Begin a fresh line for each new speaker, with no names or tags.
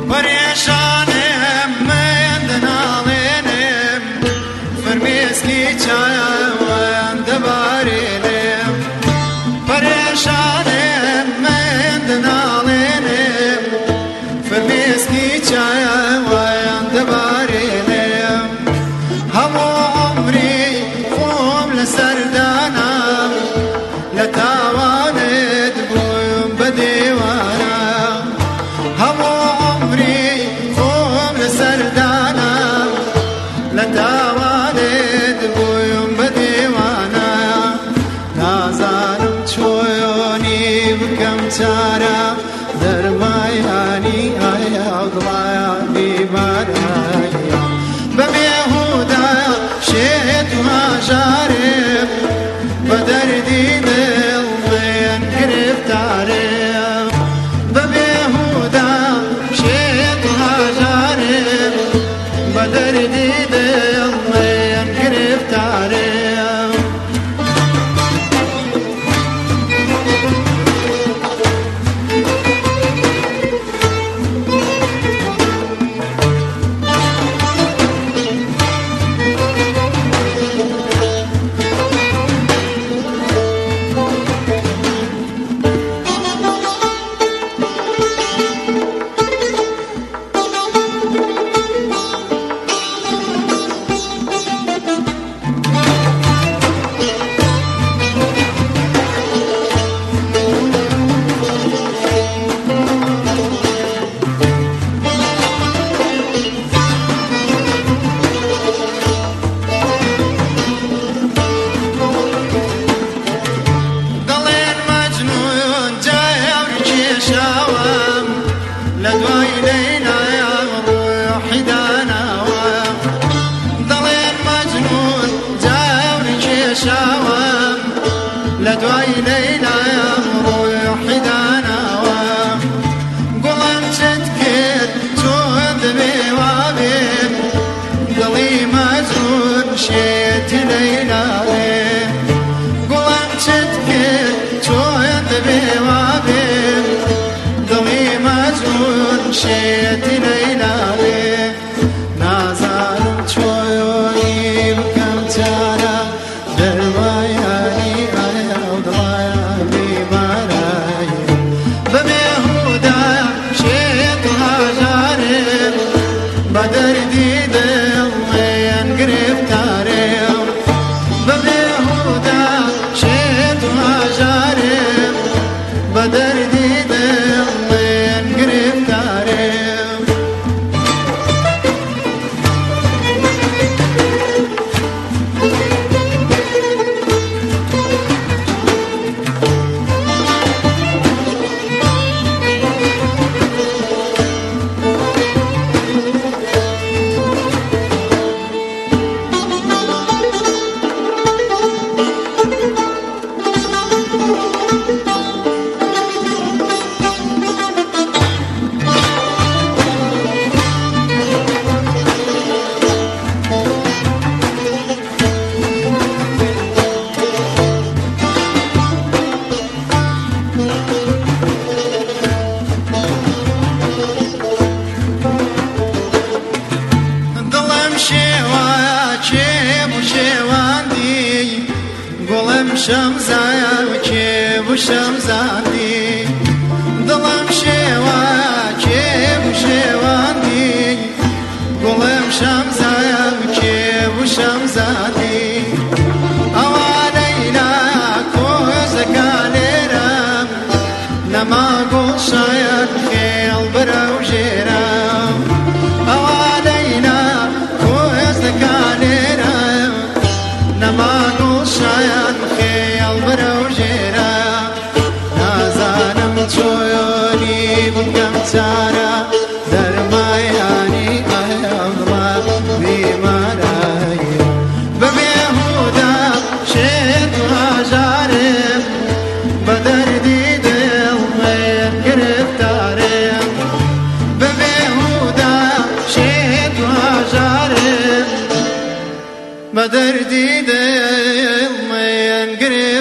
پریشانم من دنالینم فرمیسکی چاوان دبارینم پریشانم من دنالینم فرمیسکی چاوان دبارینم همو عمری خوم لسردانم لتاواند بویم بدیوانا همو عمری خوم لسردانم لتاواند بویم بدیوانا نازانم چویونی بکم چارا درمایانی آیا دڵایا بیمارایە بەبێهودا شێت و هاژارم بە دەردی دڵ من گرفتارم بەبێهودا شێت و هاژارم بە دەردی دڵ من گرفتارم لدواي ليلى يا روحي داناوى ضلين مجنون جاوري شاوى لدواي ليلى يا روحي داناوى قلم تذكر جود بوابين ضلي مجنون شيت ليلى قلم تذكر جود بوابين شيت ليلى نازانم چویونی بکم چارا درمایانی آیا دڵایا بیمارایە بەبێهودا شێت و هاژارم بە دەردی دڵ من گرفتارم بەبێهودا شێت و هاژارم بە دەردی دڵ من گرفتارم شمزايا وكيف وشمزاندي ظلم شيوا كيف وشيواندي قلم شمزايا وكيف وشمزاندي اوالينا كوزك عليرام لما قول شاير خيل براوجيرام اوالينا كوزك عليرام لما قول شاير چویونی بکم چارا درمایانی آیا بیمارایە بەبێهودا شێت و هاژارم بە دەردی دڵ من گرفتارم بەبێهودا شێت و هاژارم بە دەردی دڵ من گرفتارم